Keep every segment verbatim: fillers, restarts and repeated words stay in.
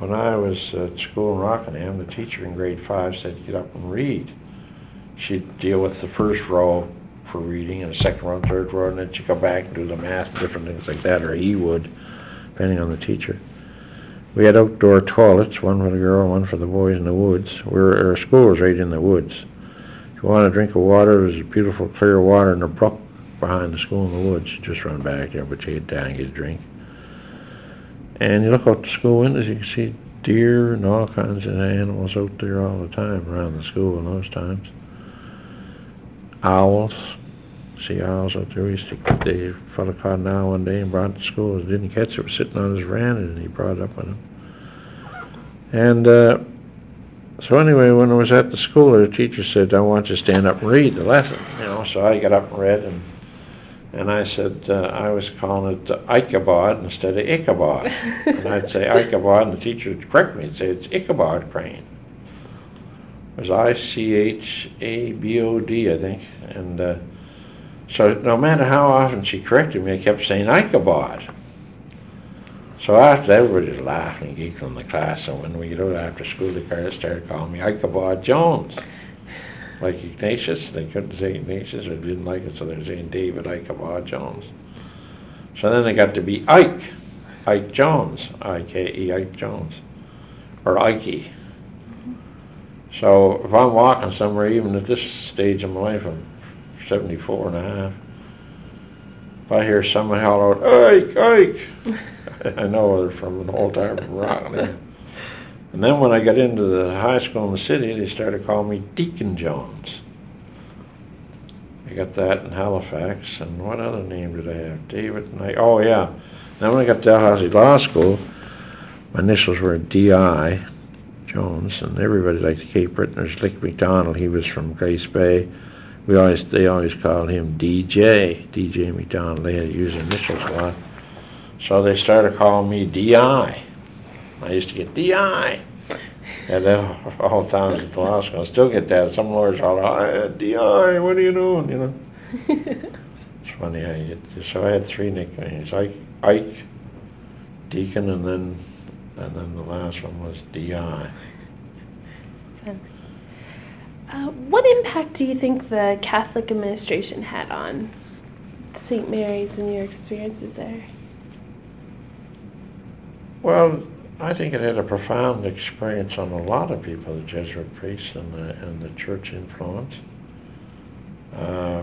when I was at school in Rockingham, the teacher in grade five said, get up and read. She'd deal with the first row for reading and the second row and third row, and then she'd go back and do the math, different things like that, or he would, depending on the teacher. We had outdoor toilets, one for the girl, one for the boys in the woods. We were, our school was right in the woods. If you wanted a drink of water, there was beautiful clear water in a brook behind the school in the woods. You just run back there, but you get down and get a drink. And you look out the school windows, you can see deer and all kinds of animals out there all the time around the school in those times. Owls, see owls out there. We used to, the fellow caught an owl one day and brought it to school. Didn't catch it, it was sitting on his veranda, and he brought it up with him. And uh, so anyway, when I was at the school, the teacher said, I want you to stand up and read the lesson. You know, so I got up and read, and and I said, uh, I was calling it Ichabod instead of Ichabod. And I'd say Ichabod, and the teacher would correct me and say, it's Ichabod Crane. It was I C H A B O D, I think. And uh, so no matter how often she corrected me, I kept saying Ichabod. So after that, everybody was laughing and geeking in the class, and when we get out after school, they started calling me Ichabod Jones. Like Ignatius, they couldn't say Ignatius, or didn't like it, so they were saying David Ichabod Jones. So then they got to be Ike, Ike Jones, I K E, Ike Jones, or Ikey. So if I'm walking somewhere, even at this stage of my life, I'm seventy-four and a half, if I hear someone holler out, Ike, Ike, I know they're from an old time from Rockingham. And then when I got into the high school in the city, they started calling me Deacon Jones. I got that in Halifax, and what other name did I have? David and I, oh yeah. Then when I got to Dalhousie Law School, my initials were D I, Jones, and everybody liked Cape Breton. There's Lick McDonald, he was from Grace Bay. We always, they always called him D J, D J McDonald. They had to use initials a lot. So they started calling me D I. I used to get D I. And then all the times at the law school, I still get that. Some lawyers all, oh, D I, what are you doing, you know? It's funny how you get, so I had three nicknames, Ike, Ike, Deacon, and then and then the last one was D I. Uh, what impact do you think the Catholic administration had on Saint Mary's and your experiences there? Well, I think it had a profound experience on a lot of people, the Jesuit priests and the, and the church influence. Uh,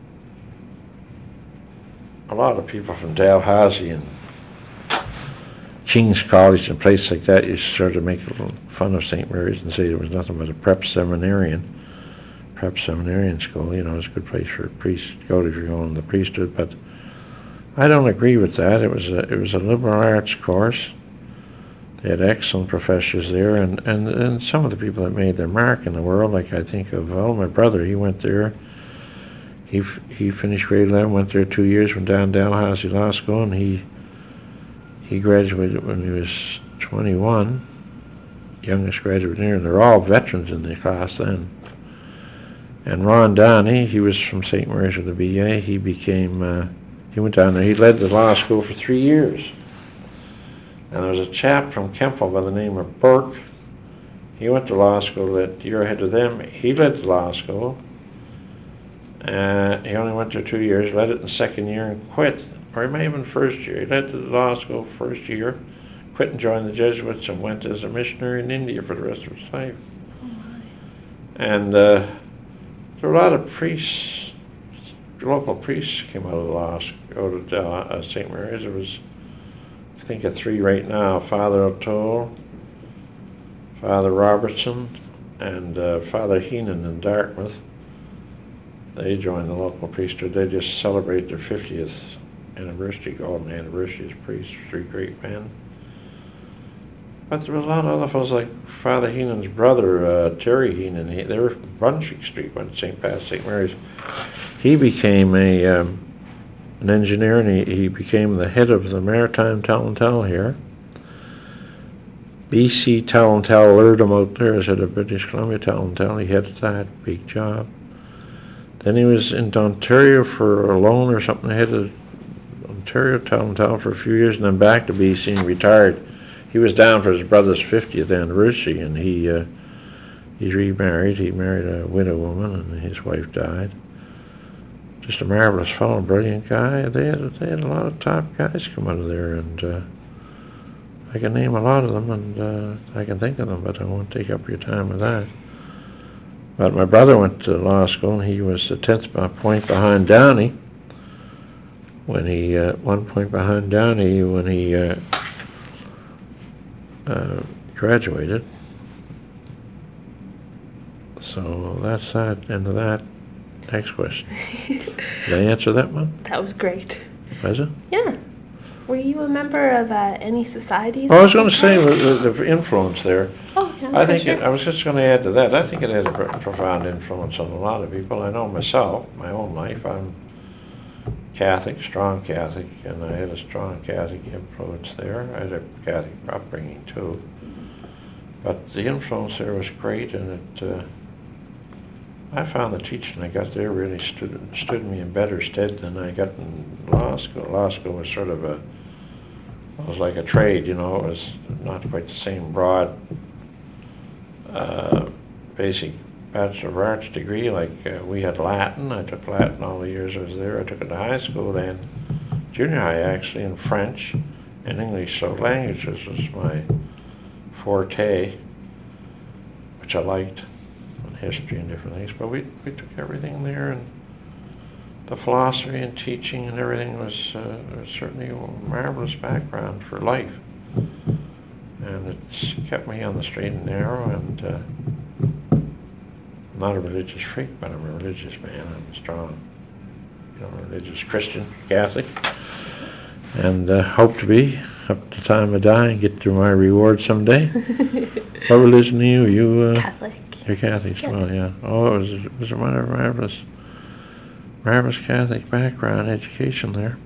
a lot of people from Dalhousie and King's College and places like that used to sort of make a little fun of Saint Mary's and say there was nothing but a prep seminarian, prep seminarian school. You know, it's a good place for a priest to go to if you're going to the priesthood. But I don't agree with that. It was a, it was a liberal arts course. They had excellent professors there, and, and, and some of the people that made their mark in the world, like I think of, well, my brother, he went there. He he finished grade eleven, went there two years, went down to Dalhousie Law School, and he he graduated when he was twenty-one, youngest graduate there, and they're all veterans in the class then. And Ron Downey, he was from Saint Mary's with a B A. He became, uh, he went down there. He led the law school for three years. And there was a chap from Kemple by the name of Burke. He went to law school that year ahead of them. He led the law school. Uh, he only went there two years, led it in the second year and quit. Or he may have been first year. He led the law school first year, quit and joined the Jesuits, and went as a missionary in India for the rest of his life. Oh my. And uh, there were a lot of priests, local priests came out of the law school, out of uh, Saint Mary's. There was, I think, of three right now, Father O'Toole, Father Robertson, and uh, Father Heenan in Dartmouth. They joined the local priesthood. They just celebrate their fiftieth anniversary, golden anniversary as priests, three great men. But there was a lot of other fellows like Father Heenan's brother, uh, Terry Heenan. He, they were from Brunswick Street, went to Saint Pat's, Saint Mary's. He became a um, an engineer, and he, he became the head of the Maritime Talentale here. B C Talentale lured him out there as head of British Columbia Talentale. He headed that big job. Then he was in Ontario for a loan or something, headed Ontario Talentale for a few years, and then back to B C and retired. he was down for his brother's fiftieth anniversary, and he uh, he remarried. He married a widow woman, and his wife died. Just a marvelous fellow, brilliant guy. They had they had a lot of top guys come out of there, and uh, I can name a lot of them, and uh, I can think of them, but I won't take up your time with that. But my brother went to law school, and he was the tenth point behind Downey. When he uh, one point behind Downey when he uh, uh, graduated. So that's that. End of that. Next question. Did I answer that one? That was great. Was it? Yeah. Were you a member of uh, any societies? Oh, I was going to say the, the influence there. Oh, yeah. I think sure. it, I was just going to add to that. I think it has a pr- profound influence on a lot of people. I know myself, my own life. I'm Catholic, strong Catholic, and I had a strong Catholic influence there. I had a Catholic upbringing too. But the influence there was great, and it. Uh, I found the teaching I got there really stood stood me in better stead than I got in law school. Law school was sort of a, it was like a trade, you know. It was not quite the same broad, uh, basic Bachelor of Arts degree. Like uh, we had Latin. I took Latin all the years I was there. I took it to high school and junior high actually, in French and English. So languages was my forte, which I liked. History and different things, but we we took everything there, and the philosophy and teaching and everything was, uh, was certainly a marvelous background for life, and it's kept me on the straight and narrow. And uh, I'm not a religious freak, but I'm a religious man. I'm a strong, you know, religious Christian, Catholic, and uh, hope to be up to the time I die and get to my reward someday. What religion are you? You uh, Catholic. You're Catholic as well, yeah. Oh, it was, it was a marvelous, marvelous Catholic background, education there.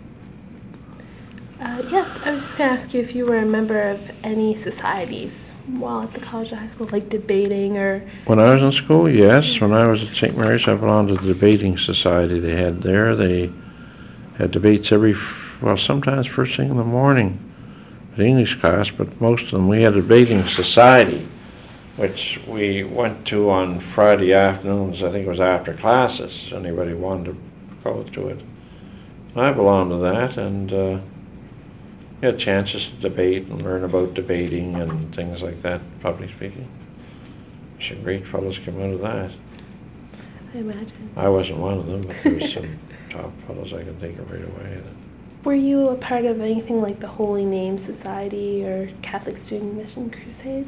Uh, yeah, I was just going to ask you if you were a member of any societies while at the college or high school, like debating or... When I was in school, yes. When I was at Saint Mary's, I belonged to the debating society they had there. They had debates every, well, sometimes first thing in the morning, the English class, but most of them, we had a debating society, which we went to on Friday afternoons. I think it was after classes. Anybody wanted to go to it. I belonged to that, and uh, you had chances to debate and learn about debating and things like that, public speaking. Some great fellows came out of that. I imagine. I wasn't one of them, but there was some top fellows I can think of right away. Were you a part of anything like the Holy Name Society or Catholic Student Mission Crusade?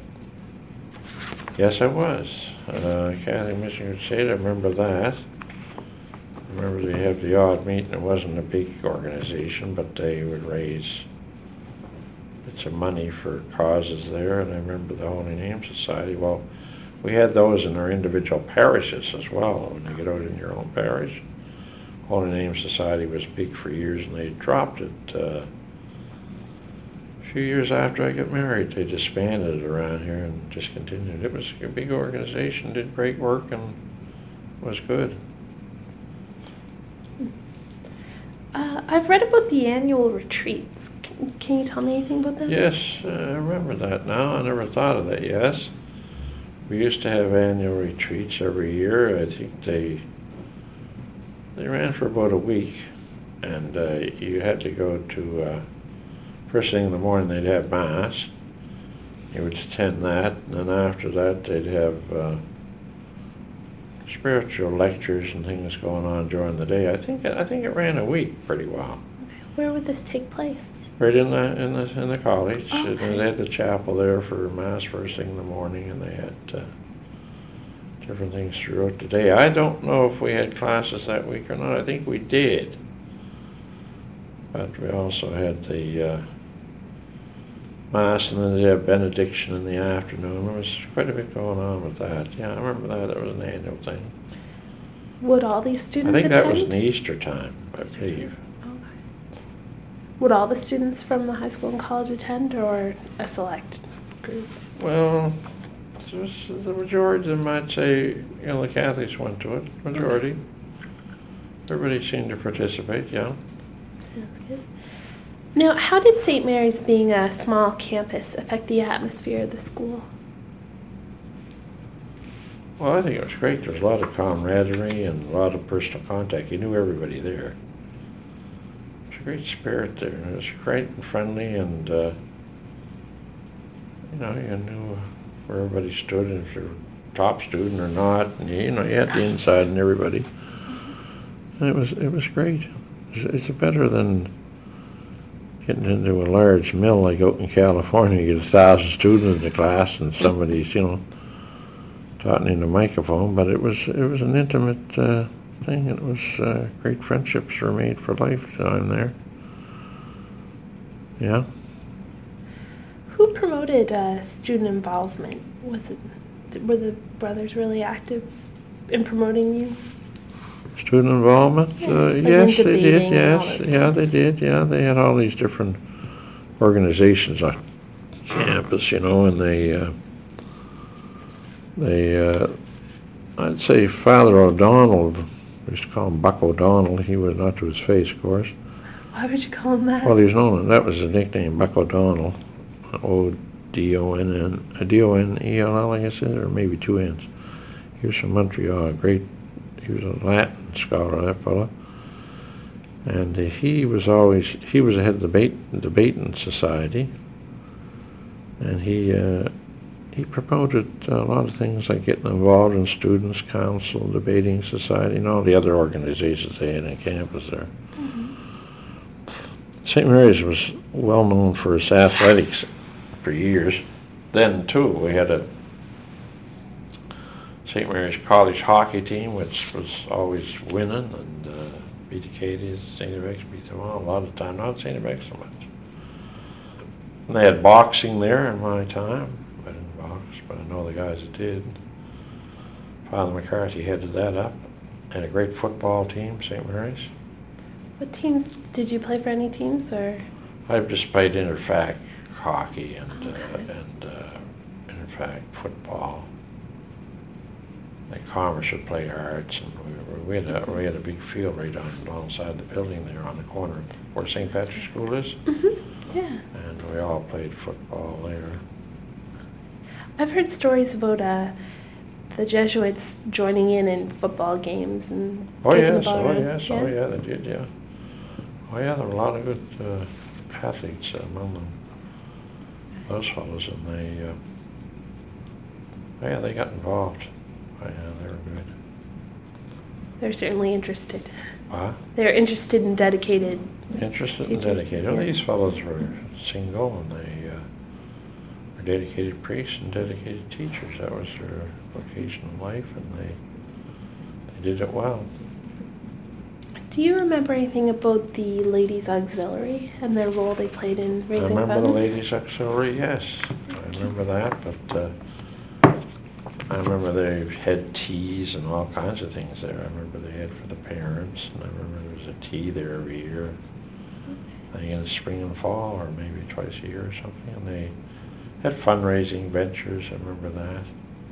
Yes, I was. Uh, Catholic Mission Crusade, I remember that. I remember they had the odd meeting. It wasn't a big organization, but they would raise bits of money for causes there. And I remember the Holy Name Society. Well, we had those in our individual parishes as well. When you get out in your own parish, Holy Name Society was big for years, and they dropped it. Uh, A few years after I got married, they disbanded it around here and discontinued. It was a big organization, did great work, and was good. Uh, I've read about the annual retreats. Can, can you tell me anything about that? Yes, uh, I remember that now. I never thought of that, yes. We used to have annual retreats every year. I think they they ran for about a week, and uh, you had to go to... Uh, First thing in the morning, they'd have Mass. You would attend that, and then after that, they'd have uh, spiritual lectures and things going on during the day. I think I think it ran a week pretty well. Okay. Where would this take place? Right in the in the in the college. Oh, okay. And they had the chapel there for Mass first thing in the morning, and they had uh, different things throughout the day. I don't know if we had classes that week or not. I think we did, but we also had the uh, Mass, and then they have benediction in the afternoon. There was quite a bit going on with that. Yeah, I remember that. That was an annual thing. Would all these I students think that attend? was in the Easter time, I believe. Okay. Would all the students from the high school and college attend, or a select group? Well, it was the majority of them, I'd say, you know, the Catholics went to it. Majority. Everybody seemed to participate, yeah. Sounds good. Now, how did Saint Mary's being a small campus affect the atmosphere of the school? Well, I think it was great. There was a lot of camaraderie and a lot of personal contact. You knew everybody there. It was a great spirit there. It was great and friendly, and uh, you know, you knew where everybody stood, and if you're a top student or not, and you, you know, you had the inside and everybody. And it was it was great. It's, it's better than getting into a large mill like out in California. You get a thousand students in the class, and somebody's, you know, talking in the microphone. But it was it was an intimate uh, thing. It was uh, great friendships were made for lifetime there. Yeah. Who promoted uh, student involvement? Was it, were the brothers really active in promoting you? Student involvement? Yeah, Uh, like yes, in they did. debating and all Yes, those yeah, things. they did. Yeah, they had all these different organizations on campus, you know, and they, uh, they, uh, I'd say Father O'Donnell, we used to call him Buck O'Donnell. He was not to his face, of course. Why would you call him that? Well, he was known, that was his nickname, Buck O'Donnell. O D O N N, uh, D O N E L L, I guess, it is, or maybe two N's. He was from Montreal, great. He was a Latin scholar, that fellow. And uh, he was always, he was the head of the debate, debating society. And he, uh, he promoted a lot of things like getting involved in Students' Council, Debating Society, and all the other organizations they had on campus there. Mm-hmm. Saint Mary's was well known for its athletics for years. Then, too, we had a Saint Mary's College hockey team, which was always winning, and uh, beat the Cadies, Saint F X beat them all a lot of the time, not Saint F X so much. And they had boxing there in my time. I didn't box, but I know the guys that did. Father McCarthy headed that up. Had a great football team, Saint Mary's. What teams, did you play for any teams, or? I've just played interfac hockey and uh, Okay. and uh, interfac football. Like Commerce would play arts, and we, were, we had a we had a big field right on alongside the building there on the corner where Saint Patrick's School is, Mm-hmm. Yeah. and we all played football there. I've heard stories about uh, the Jesuits joining in in football games and Oh taking the yes, ball oh around. yes, oh yeah, they did, yeah. Oh yeah, there were a lot of good uh, athletes among them, those fellows, and they, uh, oh yeah, they got involved. Oh yeah, they were good. They're certainly interested. What? They're interested and dedicated. Interested and teachers. dedicated. Well, Yeah. these fellows were single, and they uh, were dedicated priests and dedicated teachers. That was their vocation in life, and they they did it well. Do you remember anything about the Ladies Auxiliary and their role they played in I raising remember funds? the Ladies Auxiliary, yes. I remember that, but uh, I remember they had teas and all kinds of things there. I remember they had for the parents, and I remember there was a tea there every year. I think in the spring and fall, or maybe twice a year or something, and they had fundraising ventures. I remember that.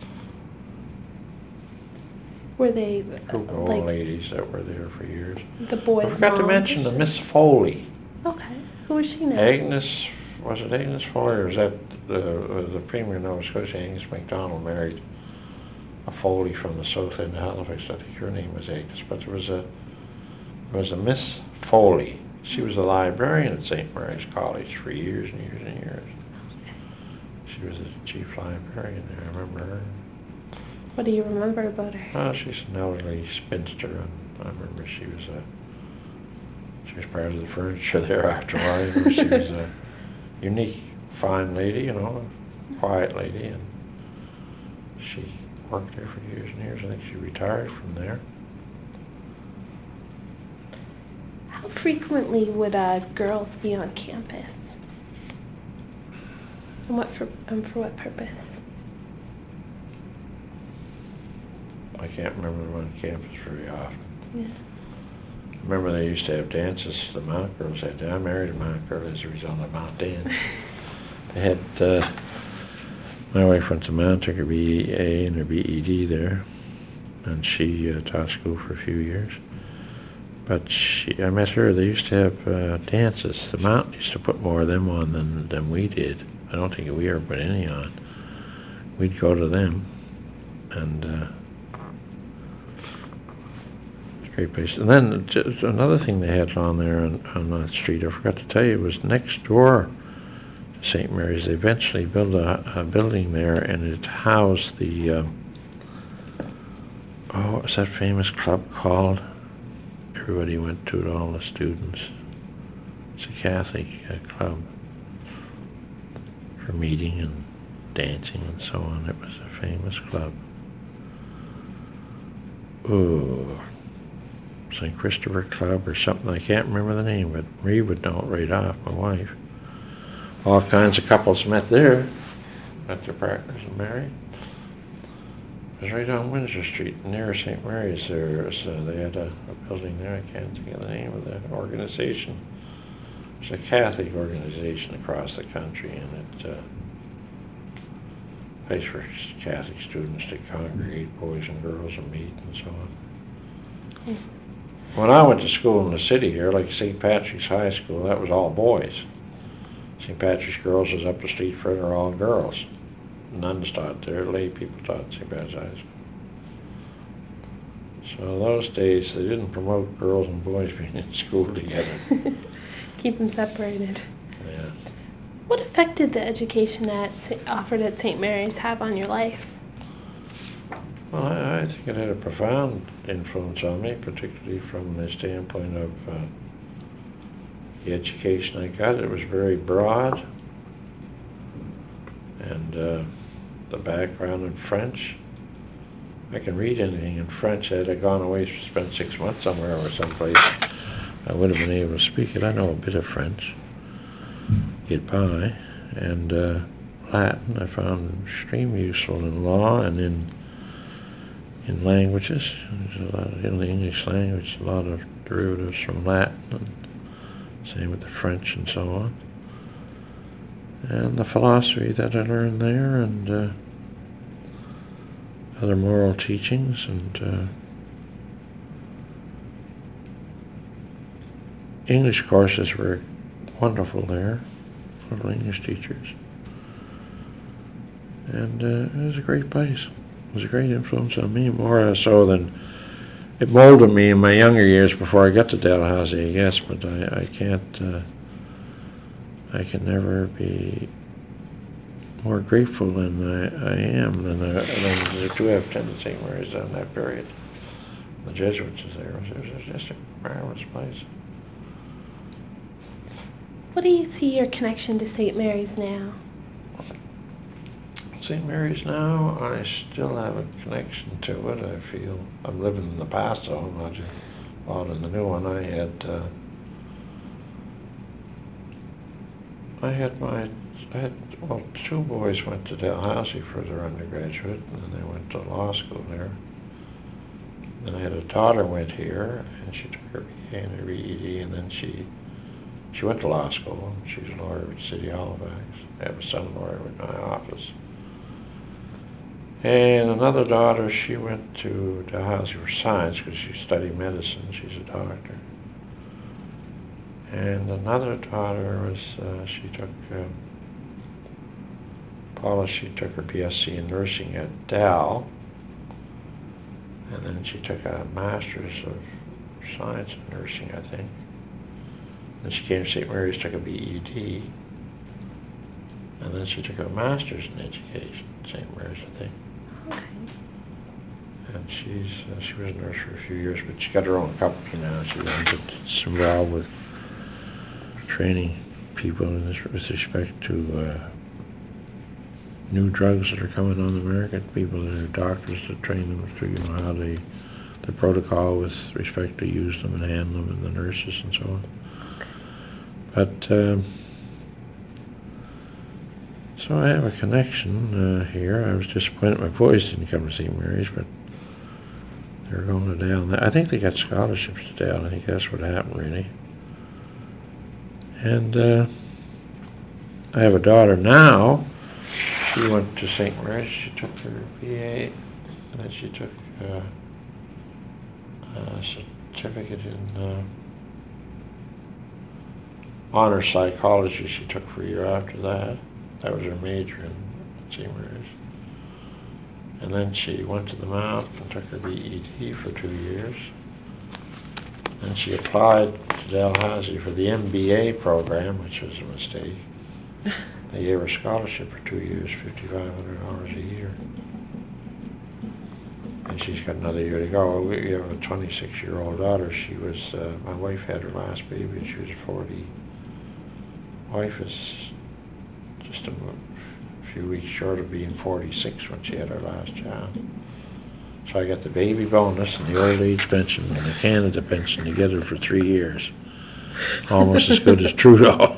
Were they Group of like old ladies that were there for years. the boys' I forgot to moms mention or the Miss Foley. something? Okay. Who was she now? Agnes, was it Agnes Foley, or was that the, was the Premier of Nova Scotia, Agnes MacDonald, married a Foley from the south end of Halifax. I think her name was Agnes, but there was a there was a Miss Foley. She was a librarian at Saint Mary's College for years and years and years. She was the chief librarian there. I remember her. What do you remember about her? Oh, she's an elderly spinster, and I remember she was a she was part of the furniture there after a while. She was a unique, fine lady, you know, a quiet lady, and she worked there for years and years. I think she retired from there. How frequently would uh, girls be on campus? And what for? And for what purpose? I can't remember them on campus very often. Yeah. I remember they used to have dances. The Mount girls had. I married a Mount girl as a result of Mount dance. They had. Uh, my wife went to Mount, took her B E A and her B E D there, and she uh, taught school for a few years. but she, I met her, they used to have uh, dances. The Mountain used to put more of them on than, than we did. I don't think we ever put any on. We'd go to them, and uh, it's a great place. And then just another thing they had on there on, on that street, I forgot to tell you, was next door to Saint Mary's. They eventually built a, a building there, and it housed the, um, oh, what was that famous club called? Everybody went to it, all the students. It's a Catholic uh, club for meeting and dancing and so on. It was a famous club. Ooh, Saint Christopher Club or something. I can't remember the name, but Marie would know it right off, my wife. All kinds of couples met there, met their partners and married. It was right on Windsor Street, near Saint Mary's. There was, uh, they had a, a building there. I can't think of the name of the organization. It's a Catholic organization across the country, and it uh, place for Catholic students to congregate, boys and girls, and meet and so on. Mm. When I went to school in the city here, like Saint Patrick's High School, that was all boys. Saint Patrick's Girls was up the street further, all girls. Nuns taught there, lay people taught Saint Patrick's High School. So those days, they didn't promote girls and boys being in school together. Keep them separated. Yeah. What effect did the education that offered at Saint Mary's have on your life? Well, I, I think it had a profound influence on me, particularly from the standpoint of uh, the education I got. It was very broad, and uh, the background in French. I can read anything in French. Had I gone away to spend six months somewhere or someplace, I would have been able to speak it. I know a bit of French, get by, and uh, Latin I found extremely useful in law and in in languages. There's a lot of, in the English language, a lot of derivatives from Latin, and same with the French and so on. And the philosophy that I learned there, and uh, other moral teachings, and uh, English courses were wonderful there, full of English teachers. And uh, it was a great place. It was a great influence on me, more so than it molded me in my younger years before I got to Dalhousie, I guess, but I, I can't, uh, I can never be more grateful than I, I am than, I, than the two have tended Saint Mary's in that period. The Jesuits was there. It was, it was just a marvelous place. What do you see your connection to Saint Mary's now? Saint Mary's now, I still have a connection to it. I feel I'm living in the past, though. I'm not just out in the new one. I had, uh, I had my, I had, well, two boys went to Dalhousie for their undergraduate, and then they went to law school there. Then I had a daughter went here, and she took her B A and her B E D, and then she, she went to law school. She's a lawyer at City Halifax. I have a son lawyer in my office. And another daughter, she went to Dalhousie for science because she studied medicine. She's a doctor. And another daughter was, uh, she took, uh, Paula, she took her B S c in nursing at Dal. And then she took a master's of science in nursing, I think. Then she came to Saint Mary's, took a B E D. And then she took a master's in education at Saint Mary's, I think. Okay. And she's uh, she was a nurse for a few years, but she got her own company now. She gets involved with training people in this, with respect to uh, new drugs that are coming on the market. People that are doctors to train them to, you know, how they, the protocol with respect to use them and handle them, and the nurses and so on. But um, so I have a connection uh, here. I was disappointed my boys didn't come to Saint Mary's, but they're going to Dal. I think they got scholarships to Dal. I think that's what happened, really. And uh, I have a daughter now. She went to Saint Mary's. She took her B A, and then she took uh, uh, certificate in uh, honor psychology she took for a year after that. That was her major in Saint Mary's. And then she went to the Mount and took her B E D for two years. And she applied to Dalhousie for the M B A program, which was a mistake. They gave her a scholarship for two years, fifty-five hundred dollars a year. And she's got another year to go. We have a twenty-six-year-old daughter. She was, uh, my wife had her last baby, and she was forty. Wife is just a few weeks short of being forty-six when she had her last child. So I got the baby bonus and the old age pension and the Canada pension together for three years. Almost as good as Trudeau.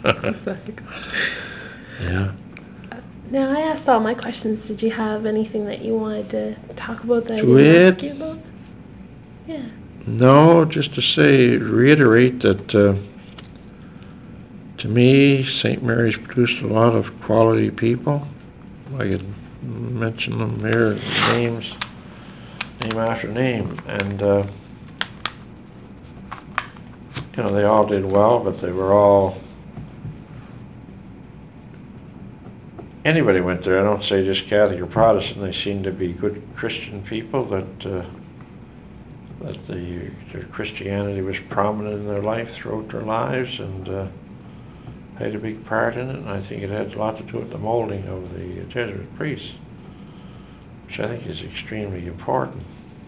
Yeah. Now, I asked all my questions. Did you have anything that you wanted to talk about that I To didn't it? ask you about? Yeah. No, just to say, reiterate that uh, to me, Saint Mary's produced a lot of quality people. I could mention them here, names, name after name, and uh, you know, they all did well, but they were all, anybody went there, I don't say just Catholic or Protestant, they seemed to be good Christian people that uh, that the, their Christianity was prominent in their life throughout their lives, and uh, played a big part in it, and I think it had a lot to do with the molding of the Jesuit priests, which I think is extremely important.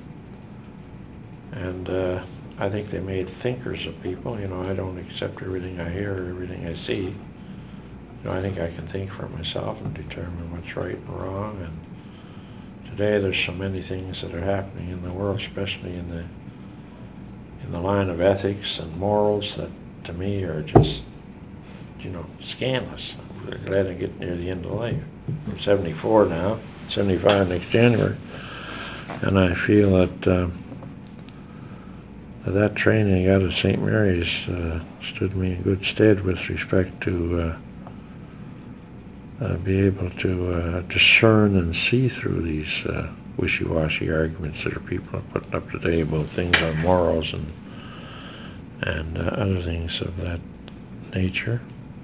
And uh, I think they made thinkers of people. You know, I don't accept everything I hear or everything I see. You know, I think I can think for myself and determine what's right and wrong. And today there's so many things that are happening in the world, especially in the in the line of ethics and morals, that to me are just, you know, scandalous. I'm glad I get near the end of life. I'm seventy-four now, seventy-five next January, and I feel that uh, that, that training I got at Saint Mary's uh, stood me in good stead with respect to uh, uh, be able to uh, discern and see through these uh, wishy-washy arguments that are people are putting up today about things on morals and and uh, other things of that nature.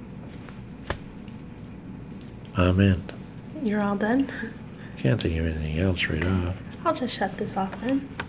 Amen. You're all done? Can't think of anything else right off. I'll just shut this off then.